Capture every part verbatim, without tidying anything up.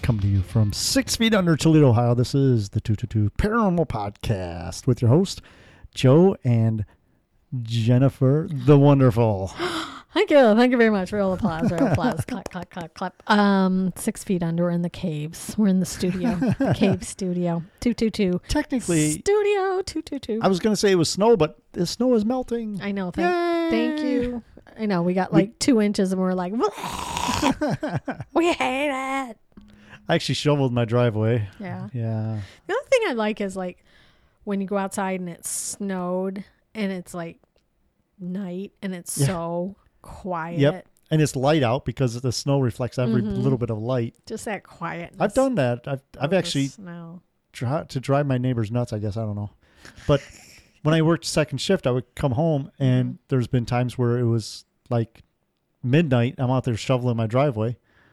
Coming to you from six feet under Toledo, Ohio. This is the two two two Paranormal Podcast with your host, Joe and Jennifer the Wonderful. Thank you. Thank you very much. Real applause. Real applause. clap, clap, clap, clap. Um, six feet under. We're in the caves. We're in the studio. The cave studio. two two two Technically, Studio two two two. I was going to say it was snow, but the snow is melting. I know. Thank, thank you. I know. We got like we, two inches and we're like, we hate it. I actually shoveled my driveway. Yeah. Yeah. The other thing I like is like when you go outside and it snowed and it's like night and it's yeah. so quiet. Yep. And it's light out because the snow reflects every mm-hmm. little bit of light. Just that quietness. I've done that. I've I've actually tried to drive my neighbors nuts, I guess. I don't know. But when I worked second shift, I would come home and mm-hmm. there's been times where it was like midnight. I'm out there shoveling my driveway.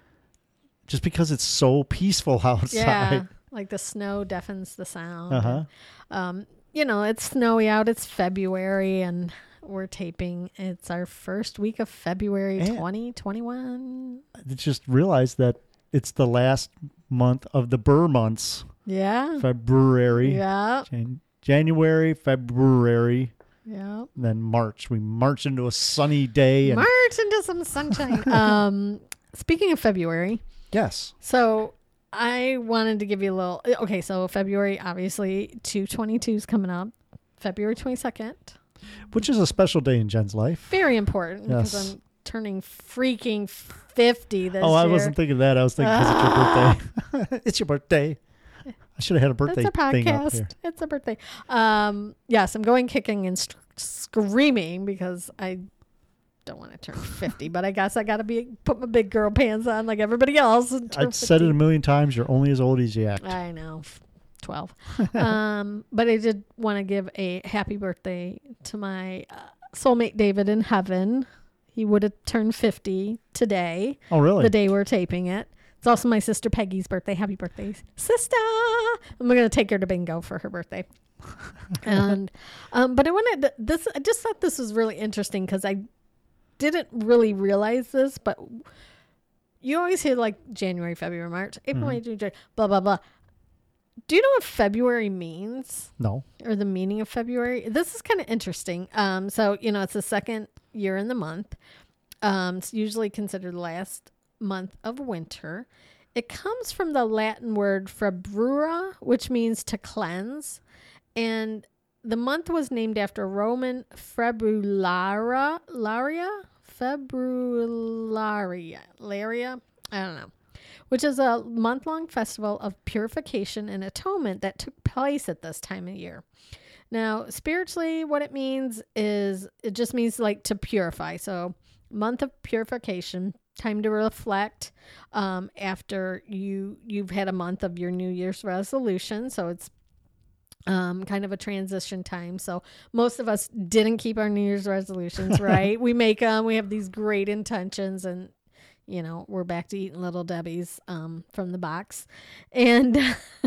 Just because it's so peaceful outside. Yeah, like the snow deafens the sound. Uh-huh. And, um, you know, it's snowy out. It's February, and we're taping. It's our first week of February and twenty twenty-one. I just realized that it's the last month of the Burr months. Yeah. February. Yeah. Jan- January, February. Yeah. Then March. We march into a sunny day. And march into some sunshine. um, speaking of February. Yes. So I wanted to give you a little. Okay, so February, obviously, two twenty-two is coming up. February twenty-second. Which is a special day in Jen's life. Very important yes. because I'm turning freaking fifty this oh, year. I wasn't thinking that. I was thinking because uh, it's your birthday. It's your birthday. I should have had a birthday it's a podcast. thing up here. It's a birthday. Um, yes, I'm going kicking and st- screaming because I don't want to turn fifty, but I guess I got to be put my big girl pants on like everybody else. I've said it a million times. You're only as old as you act. I know, twelve. um, but I did want to give a happy birthday to my uh, soulmate David in heaven. He would have turned fifty today. Oh, really? The day we're taping it. It's also my sister Peggy's birthday. Happy birthday, sister! I'm gonna take her to bingo for her birthday. and um, but I wanted to, this. I just thought this was really interesting because I didn't really realize this, but you always hear like January, February, March, April, mm-hmm. May, June, July, blah, blah, blah. Do you know what February means? No. Or the meaning of February? This is kind of interesting. Um, so, you know, it's the second year in the month. Um, it's usually considered the last month of winter. It comes from the Latin word februa, which means to cleanse. And the month was named after Roman Febrularia, Laria, Febrularia, Laria, I don't know, which is a month-long festival of purification and atonement that took place at this time of year. Now, spiritually, what it means is it just means like to purify. So, month of purification, time to reflect um, after you you've had a month of your New Year's resolution. So it's Um, kind of a transition time. So most of us didn't keep our New Year's resolutions, right? We make them, we have these great intentions, and, you know, we're back to eating Little Debbie's um, from the box. And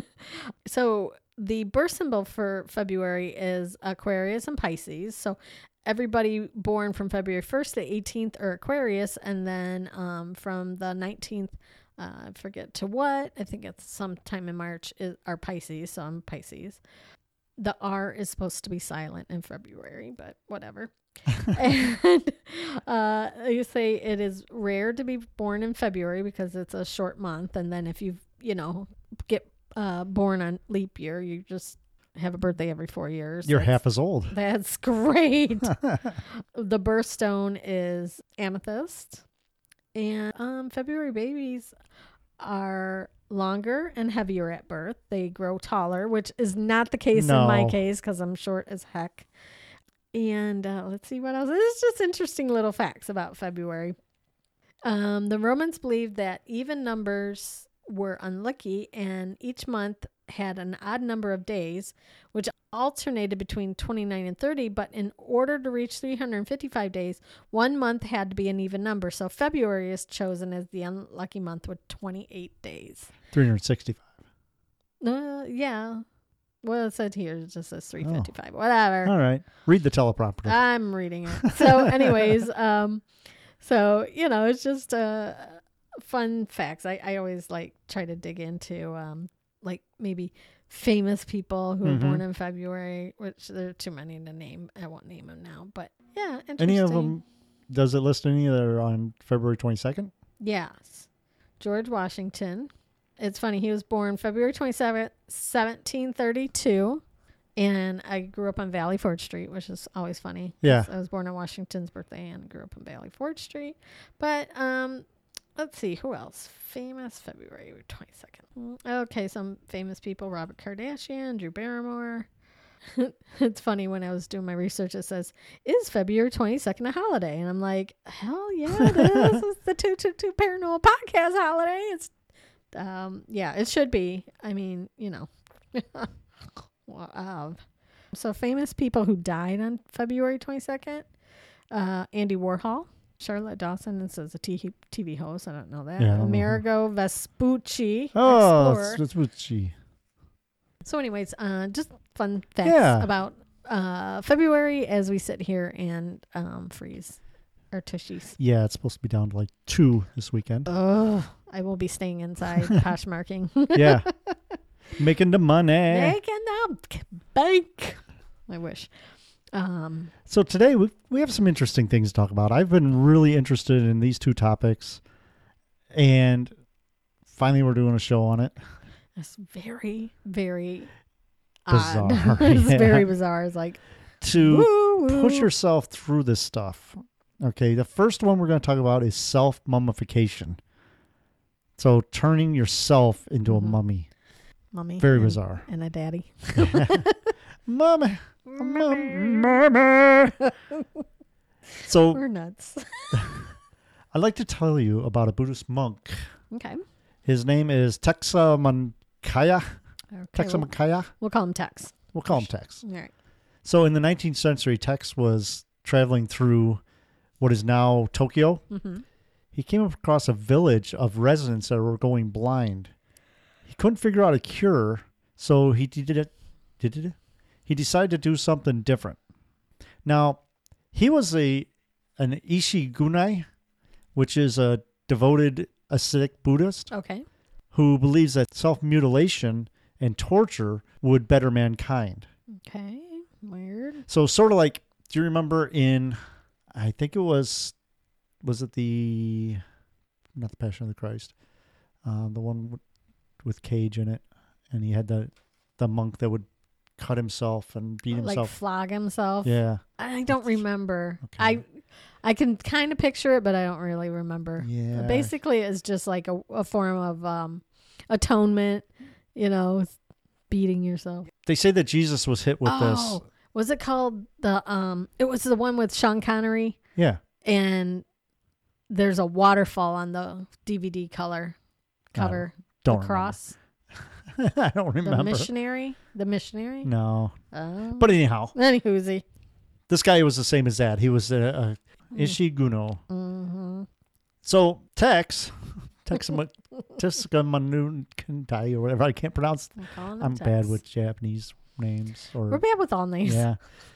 so the birth symbol for February is Aquarius and Pisces. So everybody born from February first to eighteenth are Aquarius, and then um, from the nineteenth Uh, I forget to what. I think it's sometime in March is our Pisces. So I'm Pisces. The R is supposed to be silent in February, but whatever. and uh, you say it is rare to be born in February because it's a short month. And then if you, you know, get uh, born on leap year, you just have a birthday every four years. You're that's, half as old. That's great. The birthstone is amethyst. And um, February babies are longer and heavier at birth. They grow taller, which is not the case no. in my case because I'm short as heck. And uh, let's see what else. It's just interesting little facts about February. Um, the Romans believed that even numbers were unlucky, and each month had an odd number of days, which alternated between twenty-nine and thirty, but in order to reach three hundred fifty-five days, one month had to be an even number. So February is chosen as the unlucky month with twenty-eight days. three hundred sixty-five. Uh, yeah. Well, it said here, it just says three hundred fifty-five. Oh. Whatever. All right. Read the teleprompter. I'm reading it. So anyways, um, so, you know, it's just uh, fun facts. I, I always like try to dig into um like maybe famous people who Mhm. were born in February, which there are too many to name. I won't name them now, but yeah, interesting. Any of them? Does it list any that are on February twenty-second? Yes. George Washington. It's funny. He was born February twenty-seventh, seventeen thirty-two. And I grew up on Valley Ford Street, which is always funny. Yeah. I was born on Washington's birthday and grew up on Valley Ford Street. But um, let's see. Who else? Famous February twenty-second. Okay, some famous people. Robert Kardashian, Drew Barrymore. It's funny, when I was doing my research, it says, is February twenty-second a holiday? And I'm like, hell yeah, it is. It's the two two two Paranormal Podcast holiday. It's, um, yeah, it should be. I mean, you know. Wow. So famous people who died on February twenty-second. Uh, Andy Warhol. Charlotte Dawson. This is a t- TV host. I don't know that. Yeah, I don't know Amerigo Vespucci. Oh, explorer. that's what she. So anyways, uh, just fun facts Yeah. about uh, February as we sit here and um, freeze our tushies. Yeah, it's supposed to be down to like two this weekend. Oh, I will be staying inside, poshmarking. Yeah. Making the money. Making the bank. I wish. Um, So today we we have some interesting things to talk about. I've been really interested in these two topics, and finally we're doing a show on it. it's very, very Bizarre, odd. It's yeah. very bizarre. It's like, To woo, woo. push yourself through this stuff. Okay, the first one we're going to talk about is self-mummification. So turning yourself into Mhm. a mummy. Mommy. Very and, bizarre. And a daddy. Mummy. Mummy. So We're nuts. I'd like to tell you about a Buddhist monk. Okay. His name is Texa Mankaya. Okay. Texa We'll, Mankaya. we'll call him Tex. We'll call him Tex. All right. So in the nineteenth century, Tex was traveling through what is now Tokyo. Mm-hmm. He came across a village of residents that were going blind. He couldn't figure out a cure, so he did it. Did it? He decided to do something different. Now, he was a an Ishigunai, which is a devoted ascetic Buddhist Okay. who believes that self-mutilation and torture would better mankind. Okay. Weird. So sort of like, do you remember in, I think it was, was it the, not the Passion of the Christ, uh, the one with, with Cage in it, and he had the the monk that would cut himself and beat Like himself. flog himself. Yeah. I don't remember. Okay. I I can kind of picture it, but I don't really remember. Yeah. Basically, it's just like a, a form of um, atonement, you know, beating yourself. They say that Jesus was hit with oh, was it called the, um, it was the one with Sean Connery, this. Yeah. and there's a waterfall on the D V D color cover. Don't the cross. remember. I don't remember. The missionary. The missionary. No. Oh. But anyhow, Anywhoozy. this guy was the same as that. He was a, a Ishiguno. Mm-hmm. So Tex, Tex Teska Manu Kantai or whatever, I can't pronounce. I'm, calling him I'm Tex. bad with Japanese names. Or We're bad with all names. yeah.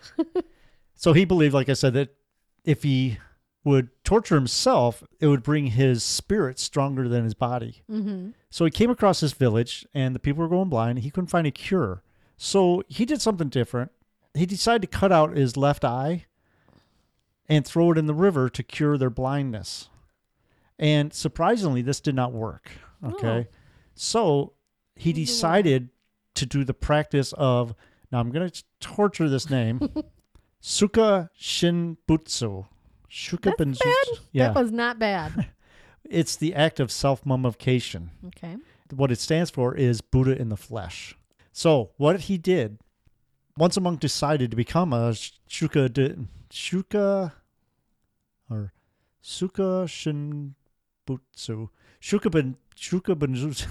So he believed, like I said, that if he would torture himself, it would bring his spirit stronger than his body. Mm-hmm. So he came across this village, and the people were going blind. He couldn't find a cure. So he did something different. He decided to cut out his left eye and throw it in the river to cure their blindness. And surprisingly, this did not work. Okay. Oh. So he decided to do the practice of, now I'm going to torture this name, Suka Shinbutsu. Shuka That's Benjutsu. bad. Yeah. That was not bad. It's the act of self-mummification. Okay. What it stands for is Buddha in the flesh. So what he did, once a monk decided to become a Shuka, de, Shuka, or Suka Shinbutsu, Shuka Ben, Shuka Benjutsu,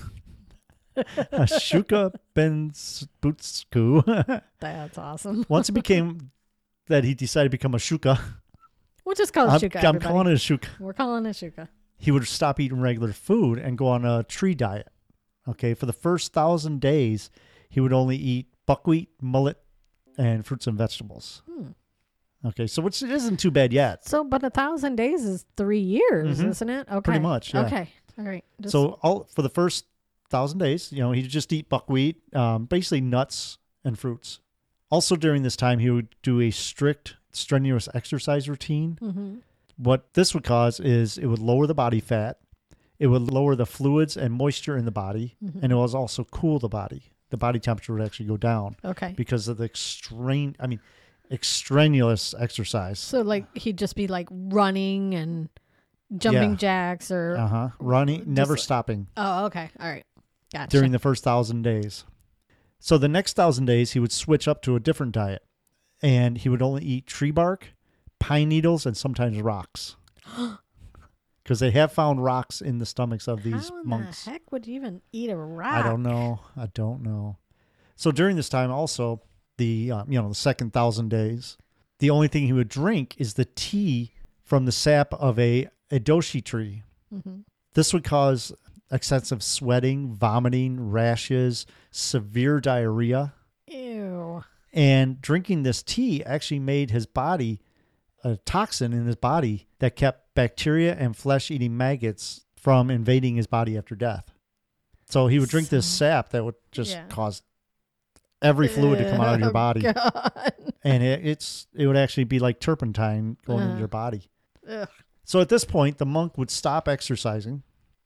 Shuka Benbutsu. That's awesome. Once it became that he decided to become a Shuka, We'll just call it I'm, Shuka. I'm everybody. calling it a Shuka. We're calling it Shuka. He would stop eating regular food and go on a tree diet. Okay, for the first thousand days, he would only eat buckwheat, mullet, and fruits and vegetables. Hmm. Okay, so which isn't too bad yet. So, but a thousand days is three years, Mhm. isn't it? Okay. Pretty much, yeah. Okay. All right. Just... So all for the first thousand days, you know, he'd just eat buckwheat, um, basically nuts and fruits. Also during this time, he would do a strict, strenuous exercise routine. Mm-hmm. What this would cause is it would lower the body fat. It would lower the fluids and moisture in the body, mm-hmm. and it was also cool the body. The body temperature would actually go down. Okay. Because of the extreme, I mean, extraneous exercise. So, like, he'd just be, like, running and jumping yeah. jacks or... Uh-huh. Running, never like... stopping. Oh, okay. All right. Gotcha. During the first thousand days. So, the next thousand days, he would switch up to a different diet. And he would only eat tree bark, pine needles, and sometimes rocks. Because they have found rocks in the stomachs of these How monks. How the heck would you even eat a rock? I don't know. I don't know. So during this time also, the um, you know the second thousand days, the only thing he would drink is the tea from the sap of a edoshi tree. Mm-hmm. This would cause excessive sweating, vomiting, rashes, severe diarrhea. Ew. And drinking this tea actually made his body a toxin in his body that kept bacteria and flesh-eating maggots from invading his body after death. So he would drink so, this sap that would just yeah. cause every fluid to come out of your body. God. And it, it's it would actually be like turpentine going uh, into your body. Ugh. So at this point, the monk would stop exercising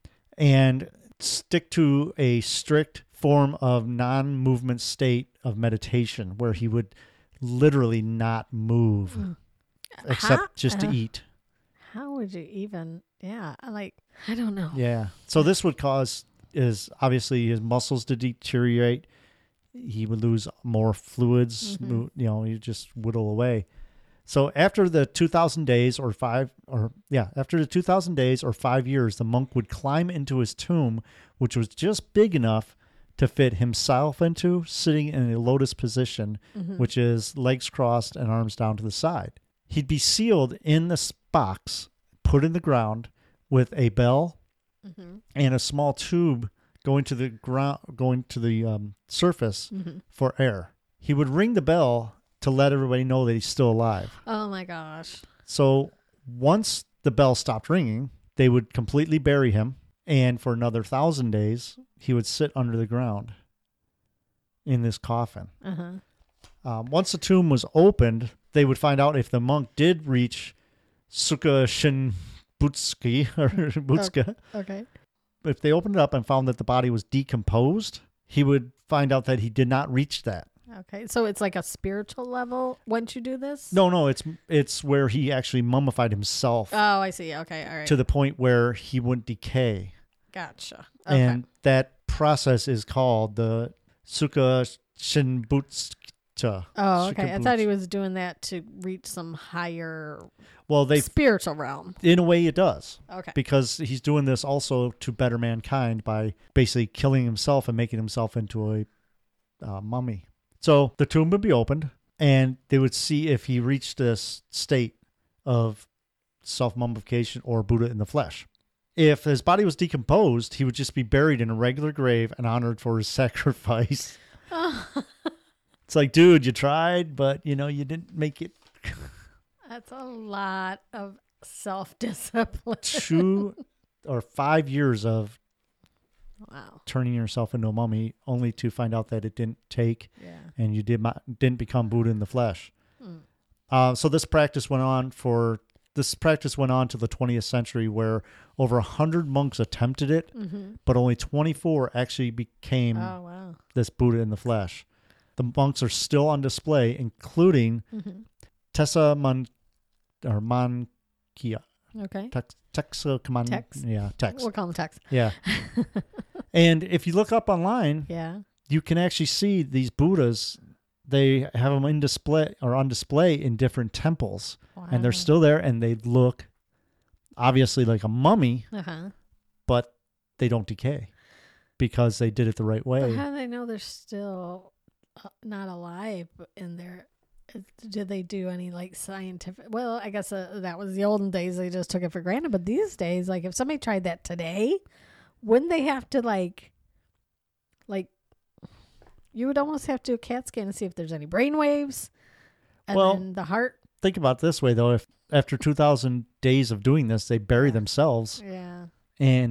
and stick to a strict form of non-movement state of meditation where he would literally not move. Mm. Except how, just to uh, eat. How would you even, yeah, like, I don't know. Yeah. So this would cause, is obviously his muscles to deteriorate. He would lose more fluids, mm-hmm. you know, he just whittle away. So after the two thousand days or five, or yeah, after the two thousand days or five years, the monk would climb into his tomb, which was just big enough to fit himself into, sitting in a lotus position, mm-hmm. which is legs crossed and arms down to the side. He'd be sealed in this box, put in the ground with a bell mm-hmm. and a small tube going to the ground, going to the um, surface mm-hmm. for air. He would ring the bell to let everybody know that he's still alive. Oh my gosh. So once the bell stopped ringing, they would completely bury him. And for another thousand days, he would sit under the ground in this coffin. Uh-huh. Um, once the tomb was opened, they would find out if the monk did reach Sukha Shinbutsuki or Butsuka. Okay. If they opened it up and found that the body was decomposed, he would find out that he did not reach that. Okay, so it's like a spiritual level once you do this? No, no, it's it's where he actually mummified himself. Oh, I see. Okay, all right. To the point where he wouldn't decay. Gotcha. Okay. And that process is called the Sukha Shinbutsuki. Oh, okay. I thought he was doing that to reach some higher well, they spiritual realm. In a way, it does. Okay. Because he's doing this also to better mankind by basically killing himself and making himself into a uh, mummy. So the tomb would be opened, and they would see if he reached this state of self-mummification or Buddha in the flesh. If his body was decomposed, he would just be buried in a regular grave and honored for his sacrifice. It's like, dude, you tried, but, you know, you didn't make it. That's a lot of self-discipline. Two or five years of wow. turning yourself into a mummy only to find out that it didn't take yeah. and you did not, didn't become Buddha in the flesh. Hmm. Uh, so this practice went on for this practice went on to the twentieth century where over one hundred monks attempted it, mm-hmm. but only twenty-four actually became oh, wow. this Buddha in the flesh. The monks are still on display, including mm-hmm. Tessa Man or Mankia. Okay. Tex, Texa Command. Tex. Yeah, Tex. We'll call them Tex. Yeah. And if you look up online, yeah, you can actually see these Buddhas. They have them in display or on display in different temples, wow. and they're still there, and they look obviously like a mummy, uh-huh. but they don't decay because they did it the right way. But how do they know they're still not alive in there? Did they do any like scientific? Well, I guess uh, that was the olden days. They just took it for granted. But these days, like if somebody tried that today, wouldn't they have to like, like, you would almost have to do a CAT scan to see if there's any brain waves, and well, then the heart. Think about it this way though: if after two thousand days of doing this, they bury yeah. themselves, yeah, and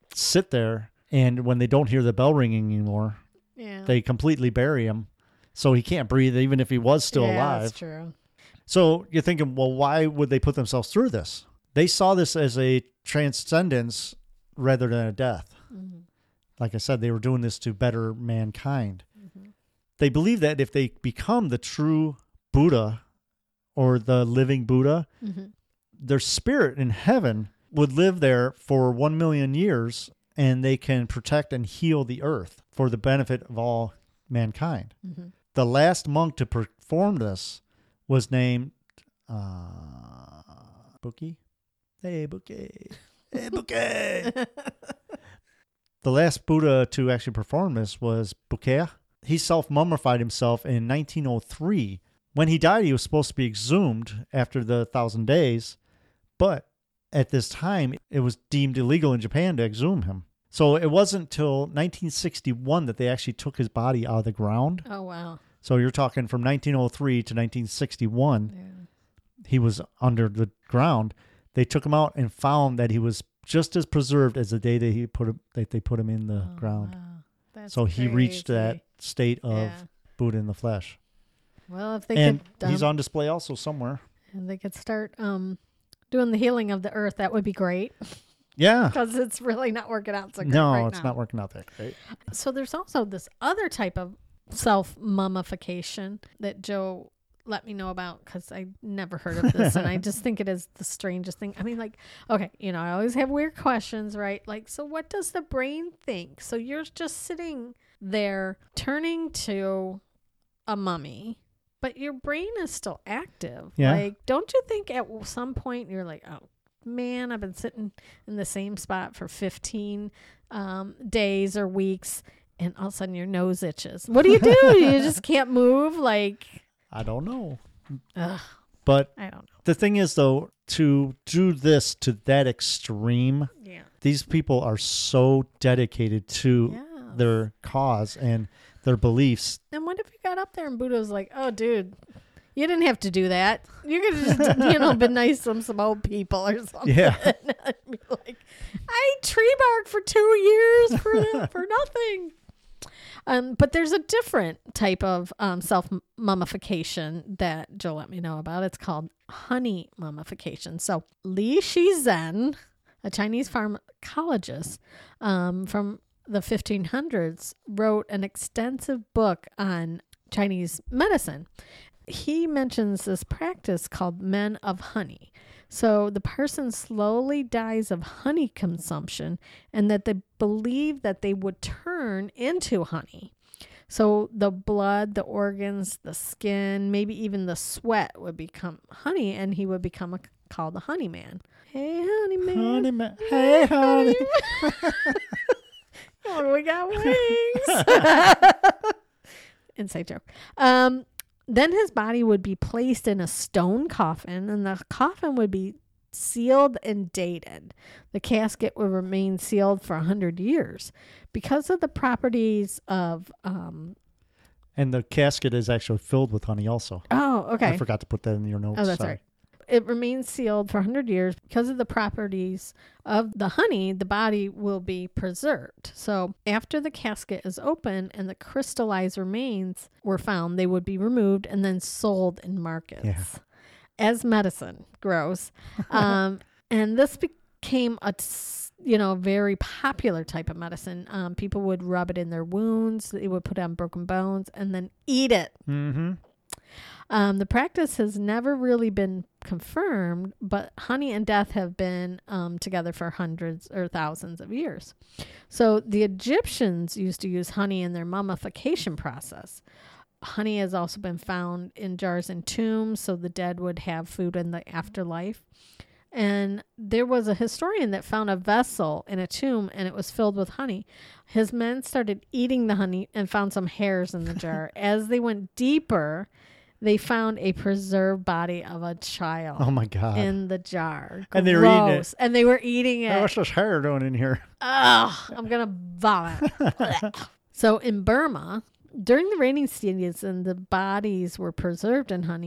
sit there, and when they don't hear the bell ringing anymore, yeah. they completely bury him. So he can't breathe even if he was still yeah, alive. That's true. So you're thinking, well, why would they put themselves through this? They saw this as a transcendence rather than a death. Mm-hmm. Like I said, they were doing this to better mankind. Mm-hmm. They believe that if they become the true Buddha or the living Buddha, mm-hmm. their spirit in heaven would live there for one million years, and they can protect and heal the earth for the benefit of all mankind. Mm-hmm. The last monk to perform this was named uh, Bookie. Hey, Bookie. Hey, Bookie. The last Buddha to actually perform this was Buddha. He self-mummified himself in nineteen oh three. When he died, he was supposed to be exhumed after the thousand days, but at this time, it was deemed illegal in Japan to exhume him. So it wasn't until nineteen sixty-one that they actually took his body out of the ground. Oh, wow. So you're talking from nineteen oh three to nineteen sixty-one, yeah. He was under the ground. They took him out and found that he was just as preserved as the day that he put him, that they put him in the oh, ground. Wow. That's so crazy. He reached that state of yeah. Buddha in the flesh. Well, if they and could, um, he's on display also somewhere. And they could start um, doing the healing of the earth. That would be great. Yeah. Because it's really not working out so great No, right it's now. not working out that great. So there's also this other type of self-mummification that Joe let me know about, because I never heard of this, and I just think it is the strangest thing. I mean, like, okay, you know, I always have weird questions, right? Like, so what does the brain think? So you're just sitting there turning to a mummy, but your brain is still active. Yeah. Like, don't you think at some point you're like, oh, man, I've been sitting in the same spot for fifteen um, days or weeks, and all of a sudden your nose itches. What do you do? You just can't move? Like, I don't know. Ugh, but I don't know. The thing is, though, to do this to that extreme, yeah. these people are so dedicated to yes. their cause and their beliefs. And what if you got up there and Buddha was like, oh, dude, you didn't have to do that. You could have just, you know, been nice to some old people or something. Yeah. I'd be like, I ate tree bark for two years for the, for nothing. Um, but there's a different type of um, self-mummification that Joe let me know about. It's called honey mummification. So Li Shizhen, a Chinese pharmacologist um, from the fifteen hundreds, wrote an extensive book on Chinese medicine. He mentions this practice called men of honey. So the person slowly dies of honey consumption, and that they believe that they would turn into honey. So the blood, the organs, the skin, maybe even the sweat would become honey, and he would become a, called a honey man. Hey, honey man. Honey man. Hey, honey. Oh, we got wings. Inside joke. Um, Then his body would be placed in a stone coffin, and the coffin would be sealed and dated. The casket would remain sealed for one hundred years. Because of the properties of... Um, and the casket is actually filled with honey also. Oh, okay. I forgot to put that in your notes. Oh, that's Sorry. right. It remains sealed for one hundred years. Because of the properties of the honey, the body will be preserved. So after the casket is open and the crystallized remains were found, they would be removed and then sold in markets yeah. as medicine. Gross. Um, and this became a, you know, very popular type of medicine. Um, people would rub it in their wounds. They would put it on broken bones and then eat it. Mm-hmm. Um, the practice has never really been confirmed, but honey and death have been um, together for hundreds or thousands of years. So the Egyptians used to use honey in their mummification process. Honey has also been found in jars in tombs, so the dead would have food in the afterlife. And there was a historian that found a vessel in a tomb, and it was filled with honey. His men started eating the honey and found some hairs in the jar. As they went deeper, they found a preserved body of a child. Oh my God. In the jar. And they were eating it. And they were eating it. Hey, what's this hair doing in here? Oh, I'm going to vomit. So in Burma, during the rainy season, the bodies were preserved in honey. If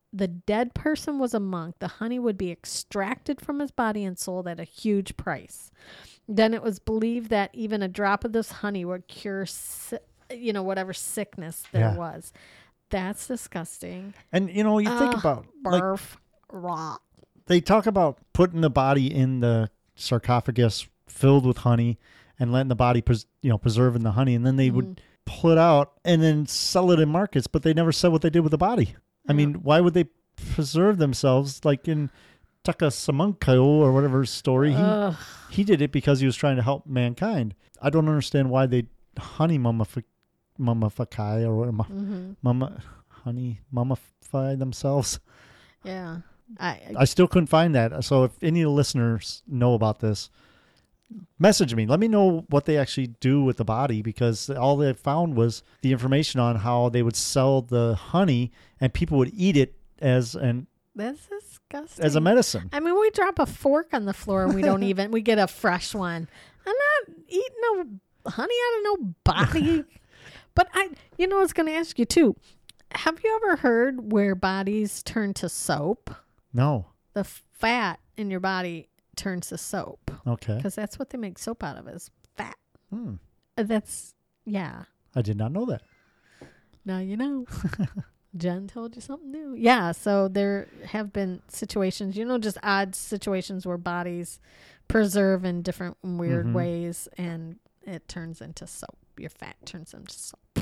the dead person was a monk, the honey would be extracted from his body and sold at a huge price. Then it was believed that even a drop of this honey would cure, si- you know, whatever sickness there Yeah. was. That's disgusting. And, you know, you think Ugh, about, like, barf, raw. they talk about putting the body in the sarcophagus filled with honey and letting the body, pres- you know, preserving the honey. And then they Mhm. would pull it out and then sell it in markets, but they never said what they did with the body. I Yeah. mean, why would they preserve themselves? Like in Takasamunko or whatever story, he, Ugh. he did it because he was trying to help mankind. I don't understand why they honey mummifi- mummify or what, Mhm. mumma, honey mummify themselves. Yeah. I, I still couldn't find that. So if any of the listeners know about this, message me. Let me know what they actually do with the body, because all they found was the information on how they would sell the honey and people would eat it as an that's disgusting. as a medicine. I mean, we drop a fork on the floor and we don't even, we get a fresh one. I'm not eating no honey out of no body. But I, you know, I was going to ask you too. Have you ever heard where bodies turn to soap? No. The fat in your body turns to soap. Okay. Because that's what they make soap out of is fat. Hmm. Uh, That's, yeah. I did not know that. Now you know. Jen told you something new. Yeah, so there have been situations, you know, just odd situations where bodies preserve in different weird Mhm. ways and it turns into soap. Your fat turns into soap.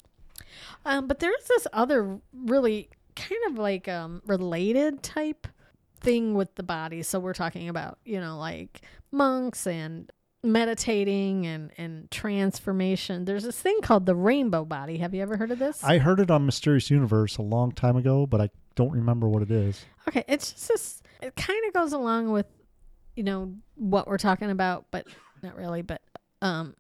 Um, but there's this other really kind of like um, related type thing with the body. So we're talking about, you know, like monks and meditating and, and transformation. There's this thing called the rainbow body. Have you ever heard of this? I heard it on Mysterious Universe a long time ago, but I don't remember what it is. Okay, it's just this, it kind of goes along with, you know, what we're talking about, but not really, but um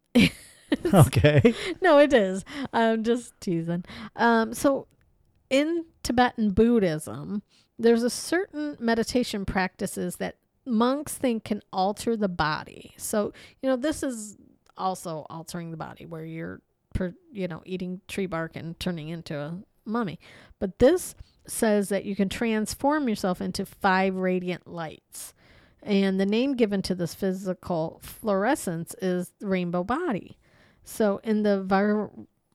Okay. no, it is. I'm just teasing. Um so in Tibetan Buddhism, there's a certain meditation practices that monks think can alter the body. So, you know, this is also altering the body where you're per, you know, eating tree bark and turning into a mummy. But this says that you can transform yourself into five radiant lights. And the name given to this physical fluorescence is rainbow body. So in the Var-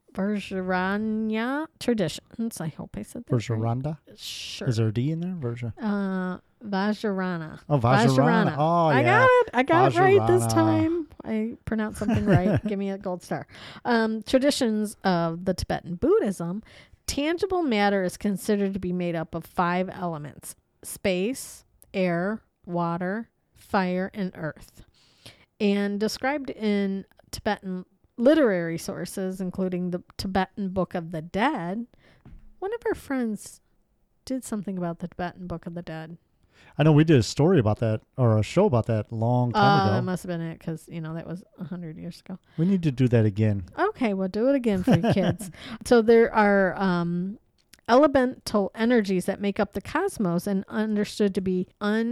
Vajrayana traditions, I hope I said that right. Vajrayana? Sure. Is there a D in there? Vajra. Uh, Vajrayana. Oh, Vajrayana. Oh, I yeah. got it. I got it right this Vajrayana. time. I pronounced something right. Give me a gold star. Um, traditions of the Tibetan Buddhism, tangible matter is considered to be made up of five elements: space, air, water, fire, and earth. And described in Tibetan literary sources, including the Tibetan Book of the Dead. One of our friends did something about the Tibetan Book of the Dead. I know we did a story about that, or a show about that a long time Uh, ago. that must have been it, because, you know, that was one hundred years ago. We need to do that again. Okay, we'll do it again for you kids. So there are um, elemental energies that make up the cosmos and understood to be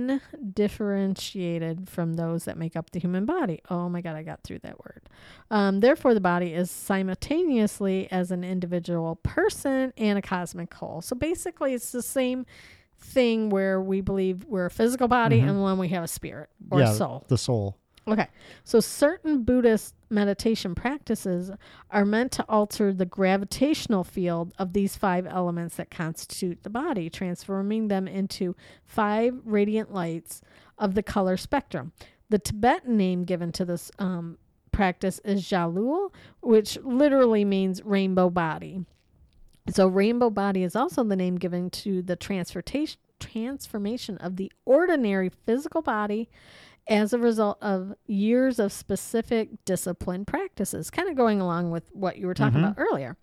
undifferentiated from those that make up the human body. Oh my God, I got through that word. Um, therefore, the body is simultaneously as an individual person and a cosmic whole. So basically, it's the same thing where we believe we're a physical body Mhm. and when we have a spirit or yeah, soul. the soul. Okay, so certain Buddhist meditation practices are meant to alter the gravitational field of these five elements that constitute the body, transforming them into five radiant lights of the color spectrum. The Tibetan name given to this um, practice is Jalul, which literally means rainbow body. So rainbow body is also the name given to the transportation transformation of the ordinary physical body as a result of years of specific discipline practices, kind of going along with what you were talking Mhm. about earlier.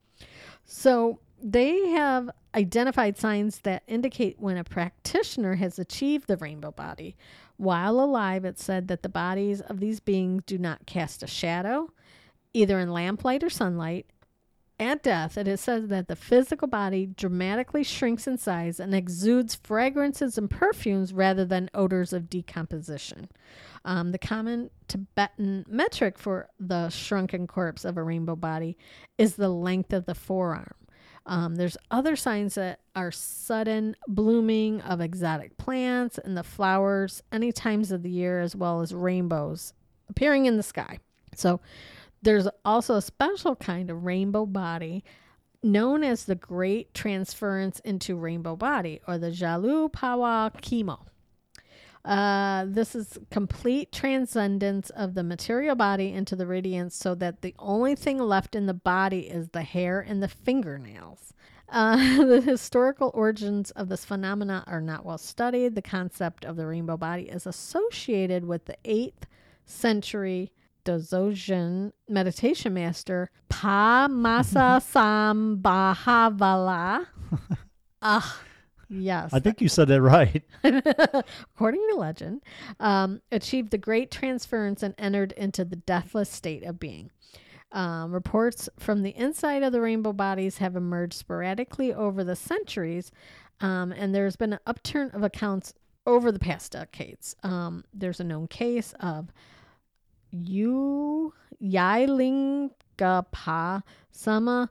So they have identified signs that indicate when a practitioner has achieved the rainbow body. While alive, it's said that the bodies of these beings do not cast a shadow, either in lamplight or sunlight. At death, it is said that the physical body dramatically shrinks in size and exudes fragrances and perfumes rather than odors of decomposition. Um, the common Tibetan metric for the shrunken corpse of a rainbow body is the length of the forearm. Um, there's other signs that are sudden blooming of exotic plants and the flowers any times of the year, as well as rainbows appearing in the sky. So there's also a special kind of rainbow body known as the Great Transference into Rainbow Body, or the Jalu Pawa Kimo. Uh, this is complete transcendence of the material body into the radiance, so that the only thing left in the body is the hair and the fingernails. Uh, the historical origins of this phenomena are not well studied. The concept of the rainbow body is associated with the eighth century Dzogchen meditation master Pamasa Sambhavala. Ah. Yes. I think you said that right. According to legend, um, achieved the great transference and entered into the deathless state of being. Um, reports from the inside of the rainbow bodies have emerged sporadically over the centuries, um, and there's been an upturn of accounts over the past decades. Um, there's a known case of Yu Yailingapa Sama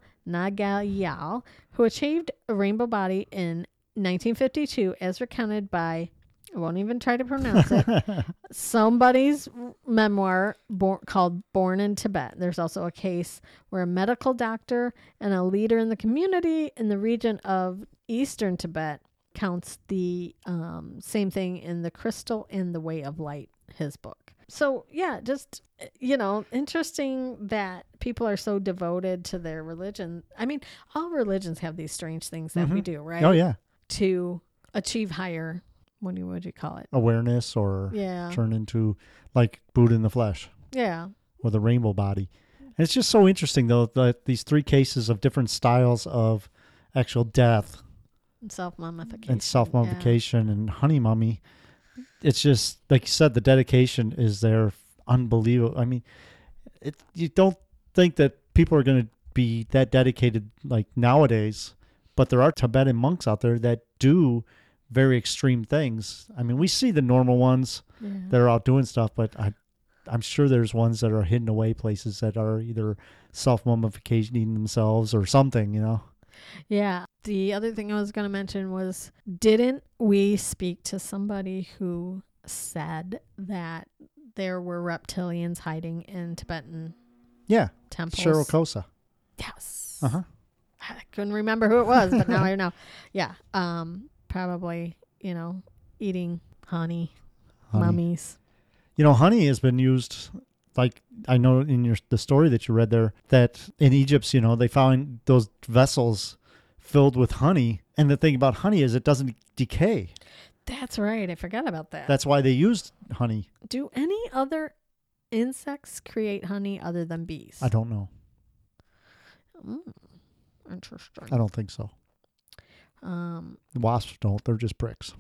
Nagayal, who achieved a rainbow body in nineteen fifty-two, as recounted by, I won't even try to pronounce it, somebody's memoir bo- called Born in Tibet. There's also a case where a medical doctor and a leader in the community in the region of Eastern Tibet counts the um, same thing in The Crystal and the Way of Light, his book. So, yeah, just, you know, interesting that people are so devoted to their religion. I mean, all religions have these strange things that mm-hmm. we do, right? Oh, yeah. To achieve higher, what do you, what do you call it? Awareness, or yeah. turn into like Buddha in the flesh. Yeah. Or the rainbow body. And it's just so interesting, though, that these three cases of different styles of actual death. And self-mummification. And self-mummification yeah. and honey mummy. It's just, like you said, the dedication is there, unbelievable. I mean, it, you don't think that people are going to be that dedicated like nowadays, but there are Tibetan monks out there that do very extreme things. I mean, we see the normal ones yeah. that are out doing stuff, but I, I'm sure there's ones that are hidden away places that are either self-mummificating themselves or something, you know? Yeah. The other thing I was going to mention was, didn't we speak to somebody who said that there were reptilians hiding in Tibetan yeah. temples? Cheryl Kosa. Yes. Uh-huh. I couldn't remember who it was, but now I know. Yeah. Um, probably, you know, eating honey, honey, mummies. You know, honey has been used, like I know in your the story that you read there, that in Egypt, you know, they found those vessels filled with honey. And the thing about honey is it doesn't decay. That's right. I forgot about that. That's why they used honey. Do any other insects create honey other than bees? I don't know. Mm, interesting. I don't think so. Um, Wasps don't. They're just pricks.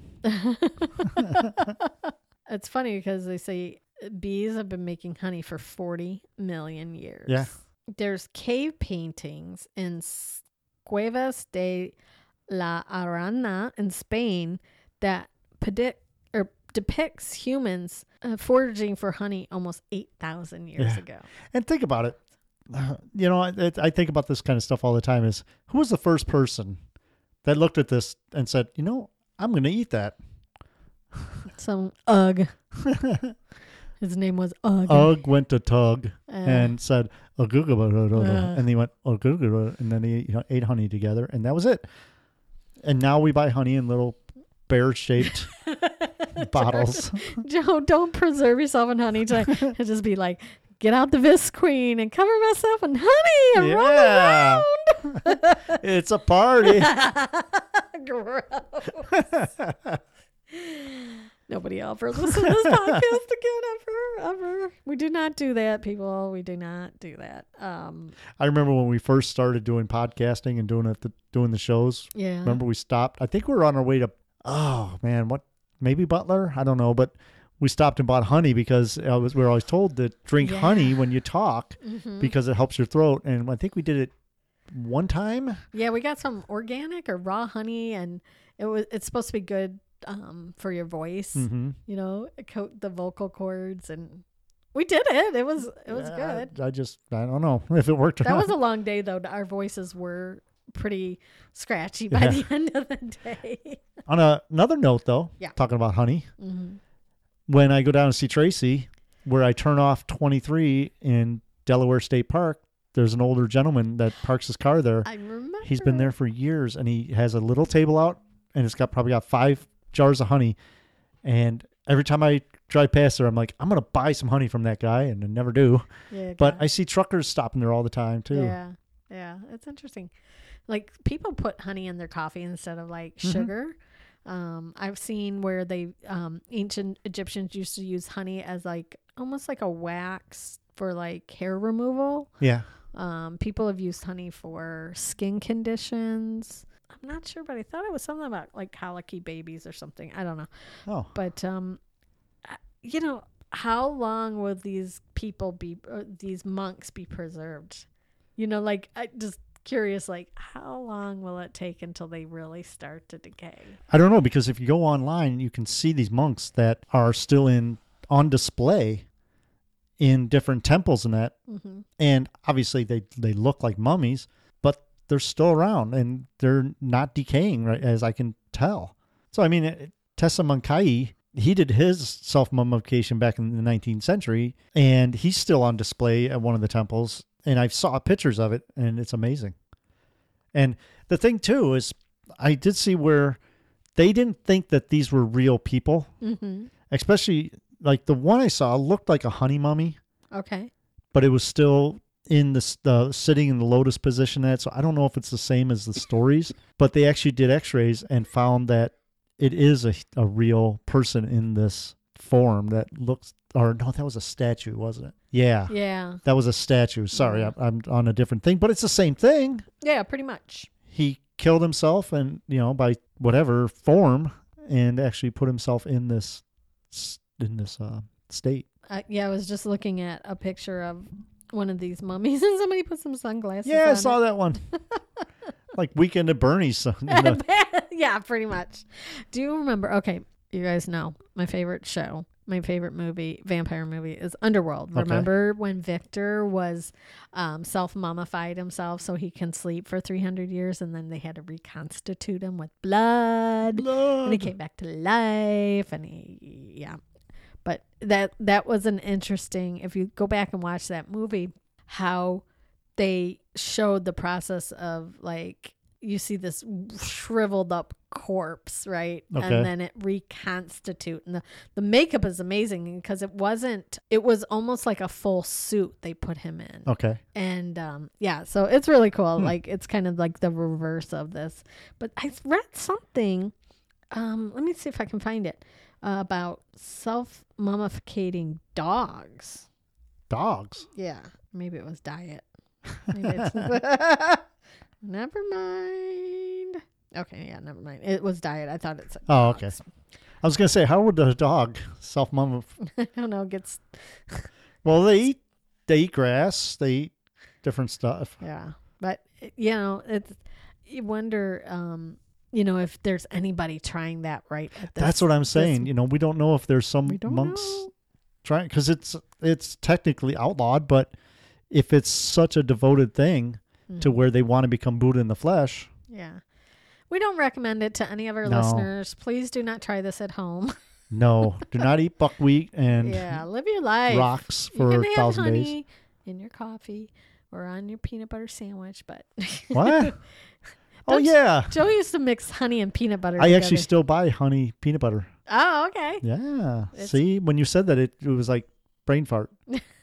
It's funny because they say bees have been making honey for forty million years. Yeah. There's cave paintings in Cuevas de la Arana in Spain that predict or depicts humans uh, foraging for honey almost eight thousand years yeah. ago. And think about it. Uh, you know, I, I think about this kind of stuff all the time. Is who was the first person that looked at this and said, you know, I'm going to eat that? Some Ugg. His name was Ugg. Ugg went to Tug uh, and said, uh, and he went, and then he you know, ate honey together, and that was it. And now we buy honey in little bear-shaped bottles. Joe, don't preserve yourself in honey. To just be like, get out the Visqueen and cover myself in honey and yeah. run around. It's a party. Gross. Nobody ever listens to this podcast again, ever, ever. We do not do that, people. We do not do that. Um, I remember when we first started doing podcasting and doing it, the, doing the shows. Yeah. Remember we stopped? I think we were on our way to, oh man, what? Maybe Butler? I don't know, but we stopped and bought honey because I was, we were always told to drink yeah. honey when you talk mm-hmm. because it helps your throat. And I think we did it one time. Yeah, we got some organic or raw honey, and it was it's supposed to be good um, for your voice. Mm-hmm. You know, coat the vocal cords, and we did it. It was it was yeah, good. I just I don't know if it worked or that not. was a long day though. Our voices were pretty scratchy by Yeah. the end of the day. On a, another note, though, Yeah. talking about honey, Mm-hmm. when I go down to see Tracy, where I turn off twenty-three in Delaware State Park, there's an older gentleman that parks his car there. I remember. He's been there for years, and he has a little table out, and it's got probably got five jars of honey. And every time I drive past there, I'm like, I'm gonna buy some honey from that guy, and I never do. Yeah, But God. I see truckers stopping there all the time too. Yeah, yeah, it's interesting. Like people put honey in their coffee instead of like Mhm. sugar. Um, I've seen where they um, ancient Egyptians used to use honey as like almost like a wax for like hair removal. Yeah. Um, people have used honey for skin conditions. I'm not sure, but I thought it was something about like colicky babies or something. I don't know. Oh. But um, I- you know, how long will these people be? Uh, these monks be preserved? You know, like I just curious, like how long will it take until they really start to decay? I don't know, because if you go online, you can see these monks that are still in on display in different temples and that. Mm-hmm. And obviously they, they look like mummies, but they're still around and they're not decaying, right, as I can tell. So, I mean, it, Tessa Munkai, he did his self-mummification back in the nineteenth century, and he's still on display at one of the temples. And I saw pictures of it, and it's amazing. And the thing, too, is I did see where they didn't think that these were real people, Mm-hmm. especially like the one I saw looked like a honey mummy, Okay. but it was still in the uh, sitting in the lotus position. That so I don't know if it's the same as the stories, but they actually did X-rays and found that it is a, a real person in this form that looks. Or no, that was a statue, wasn't it? Yeah, Yeah. that was a statue. Sorry, Yeah. I'm, I'm on a different thing, but it's the same thing. Yeah. Pretty much. He killed himself, and you know, by whatever form, and actually put himself in this in this uh, state. Uh, yeah. I was just looking at a picture of one of these mummies, and somebody put some sunglasses. Yeah, I on saw it. that one. Like Weekend at Bernie's. You know. Yeah, pretty much. Do you remember? Okay, you guys know my favorite show, my favorite movie, vampire movie is Underworld. Okay. Remember when Victor was um, self-mummified himself so he can sleep for three hundred years, and then they had to reconstitute him with blood, and he Blood. came back to life, and he, yeah. But that that was an interesting, if you go back and watch that movie, how they showed the process of like, you see this shriveled up corpse, right? Okay. And then it reconstitute. And the, the makeup is amazing because it wasn't, it was almost like a full suit they put him in. Okay. And um, yeah, so it's really cool. Hmm. Like it's kind of like the reverse of this. But I read something, um, let me see if I can find it, uh, about self-mummificating dogs. Dogs. Yeah, maybe it was diet. Maybe it's never mind. Okay, yeah, never mind. It was diet. I thought it's Oh, okay. dogs. I was gonna say, how would a dog self mummify? I don't know. Gets Well, they eat they eat grass. They eat different stuff. yeah, but you know, it's you wonder, um, you know, if there's anybody trying that right at this. That's what I'm this- saying. You know, we don't know if there's some we don't monks know. trying, because it's it's technically outlawed, but if it's such a devoted thing to Mhm. where they want to become Buddha in the flesh, Yeah. We don't recommend it to any of our No. listeners. Please do not try this at home. no, do not eat buckwheat and Yeah, live your life. rocks You for can a have thousand honey days. in your coffee or on your peanut butter sandwich, but What? Oh Don't you- yeah, Joe used to mix honey and peanut butter. I actually together. still buy honey peanut butter. Oh, okay. Yeah. It's- See, when you said that, it, it was like brain fart,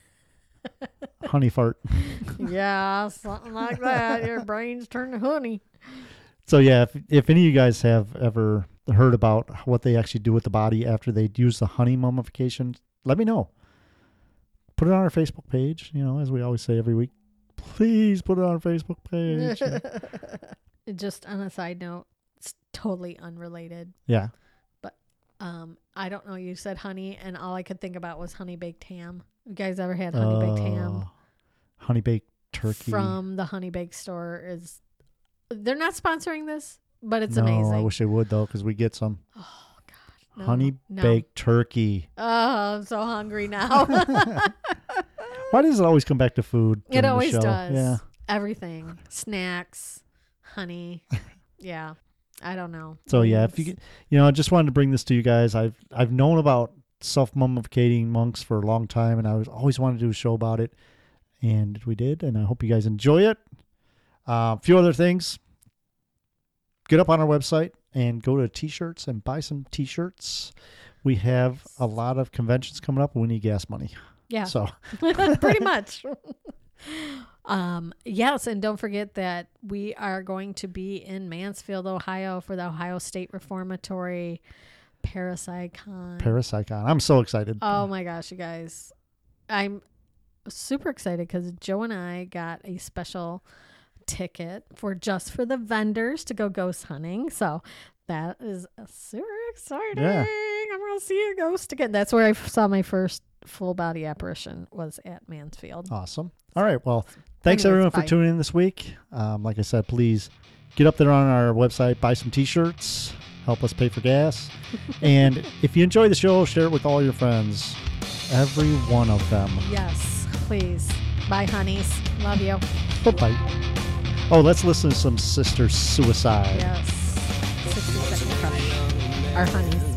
honey fart. Yeah, something like that. Your brains turn to honey. So yeah, if if any of you guys have ever heard about what they actually do with the body after they use the honey mummification, let me know. Put it on our Facebook page. You know, as we always say every week, please put it on our Facebook page. Just on a side note, it's totally unrelated. Yeah. Um, I don't know. You said honey, and all I could think about was honey baked ham. You guys ever had honey baked ham? Uh, honey baked turkey. From the Honey Baked store? Is they're not sponsoring this, but it's no, amazing. I wish they would though, because we get some Oh God, no, honey no. baked turkey. Oh, I'm so hungry now. Why does it always come back to food? It during the always show? does. Yeah. Everything, snacks, honey. Yeah. I don't know. So yeah, if you get, you know, I just wanted to bring this to you guys. I've I've known about self-mummificating monks for a long time, and I was always wanted to do a show about it, and we did, and I hope you guys enjoy it. Uh, a few other things. Get up on our website and go to T-shirts and buy some T-shirts. We have a lot of conventions coming up, and we need gas money. Yeah. So pretty much. Um, yes, and don't forget that we are going to be in Mansfield, Ohio for the Ohio State Reformatory Parapsychon. Parapsychon. I'm so excited. Oh my gosh, you guys. I'm super excited because Joe and I got a special ticket for just for the vendors to go ghost hunting. So that is super exciting. Yeah. I'm going to see a ghost again. That's where I saw my first full body apparition was at Mansfield. Awesome. All right. Well, thanks Anyways, everyone bye. for tuning in this week. Um, like I said, please get up there on our website, buy some T-shirts, help us pay for gas. And if you enjoy the show, share it with all your friends. Every one of them. Yes, please. Bye, honeys. Love you. Bye-bye. Oh, let's listen to some Sister Suicide. Yes. sixty second crush. Our honeys.